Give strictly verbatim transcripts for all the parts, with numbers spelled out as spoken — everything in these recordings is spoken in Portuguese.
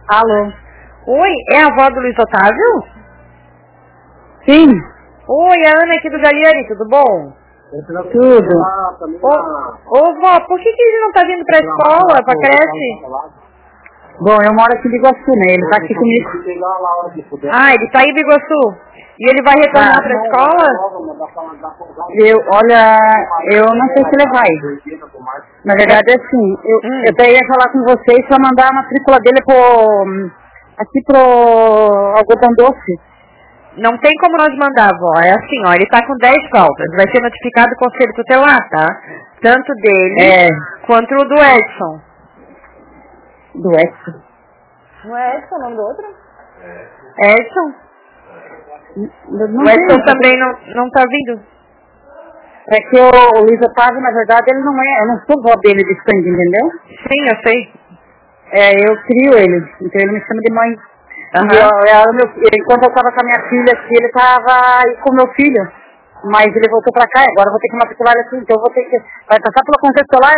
Alô? Oi, é a avó do Luiz Otávio? Sim. Oi, a Ana aqui do Galiani, tudo bom? Tudo. Ô, ô vó, por que, que ele não tá vindo pra escola, pra creche? Bom, eu moro aqui em Biguaçu, né? Ele tá aqui comigo. Ah, ele tá aí em Biguaçu? E ele vai retornar Tá. pra escola? Eu, olha, eu não sei se ele vai. Na verdade é assim, eu, Hum. eu até ia falar com vocês pra mandar a matrícula dele pro, aqui pro algodão doce. Não tem como nós mandar, vó. É assim, ó, ele tá com dez faltas. Vai ser notificado o conselho tutelar, tá? Tanto dele É, quanto o do Edson. do Edson. Não é Edson o nome do outro? Edson? Não, não O Edson tem, também não, não tá vindo. É que o, o Luiz Otávio, na verdade, ele não é, eu não sou vó dele de sangue, entendeu? Sim, eu sei. É, eu crio ele, então ele me chama de mãe. Aham. E eu, eu, meu, enquanto eu tava com a minha filha aqui, ele tava aí com o meu filho. Mas ele voltou pra cá, agora eu vou ter que matricular ele aqui, então eu vou ter que... Vai passar pelo conselho escolar?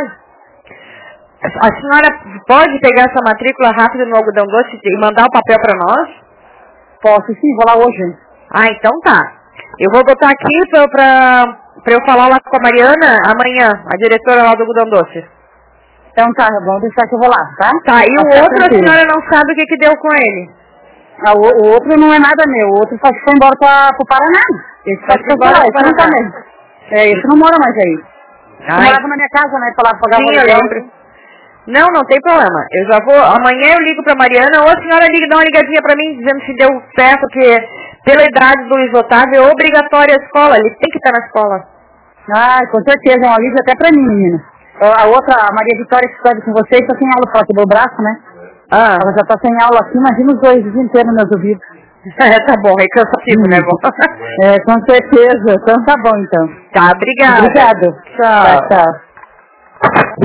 A senhora pode pegar essa matrícula rápida no algodão doce e mandar o papel pra nós? Posso sim, vou lá hoje. Ah, então tá. Eu vou botar aqui pra, pra, pra eu falar lá com a Mariana amanhã, a diretora lá do algodão doce. Então tá, vamos deixar que eu vou lá, tá? Tá, e o Tá outro a tranquilo. senhora não sabe o que que deu com ele? Ah, o, o outro não é nada meu, o outro só foi embora pra, pro Paraná. Esse só Só foi foi embora embora, pro esse não tá Paraná. mesmo. É, esse não mora mais aí. Ele Ai, morava na minha casa, né, pra lá pagar o sim, eu aluguel. lembro. Não, não tem problema. Eu já vou, amanhã eu ligo pra Mariana, ou a senhora liga, dá uma ligadinha pra mim, dizendo se deu certo, porque pela idade do Luiz Otávio é obrigatória a escola, ele tem que estar na escola. Ah, com certeza, é um alívio até pra mim, menina. A outra, a Maria Vitória que estava com vocês, só tem aula só, quebrou o braço, né? Ah, Ela já tá sem aula aqui, imagina os dois o dia inteiro nos meus ouvidos. é, tá bom, é cansativo, Hum. né, vó? É, com certeza. Então tá bom, então. Tá, obrigada. Obrigado. Tchau. Tchau, tchau.